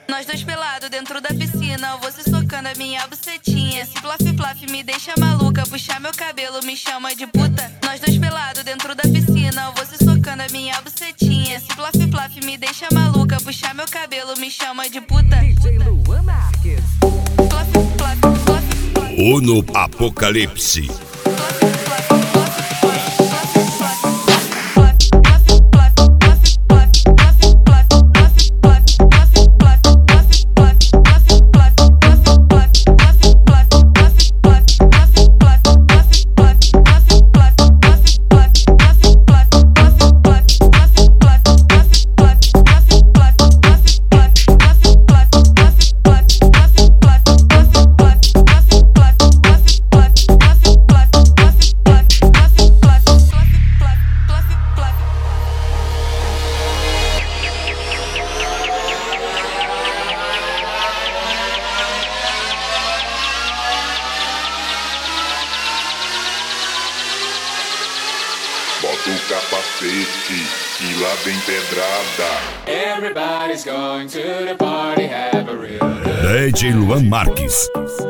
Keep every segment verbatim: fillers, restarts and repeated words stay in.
Nós dois pelados dentro da piscina, você socando a minha bucetinha. Esse plaf plaf me deixa maluca, puxar meu cabelo me chama de puta. Nós dois pelados dentro da piscina, você socando a minha bucetinha. Esse plaf plaf me deixa maluca, puxar meu cabelo me chama de puta. D J Luan Marques. Plaf plaf plaf plaf. Uno Apocalipse. Bota o capacete, que lá vem pedrada. Everybody's going to the party, have a real good. D J Luan Marques.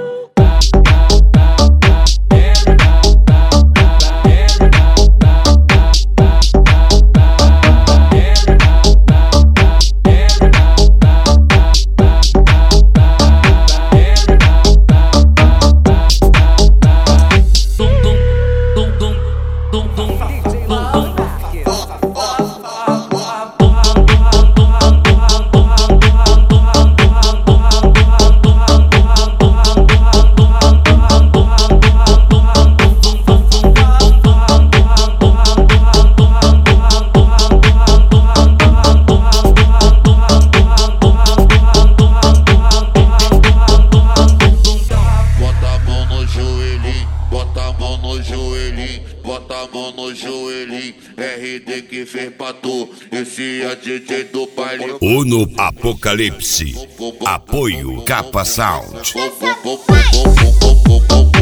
Bota a mão no joelhinho, R D que fez pra tu, esse é D J do baile. Uno Apocalipse. Apoio Capa Sound. Bom, bom, bom, bom, bom, bom, bom, bom.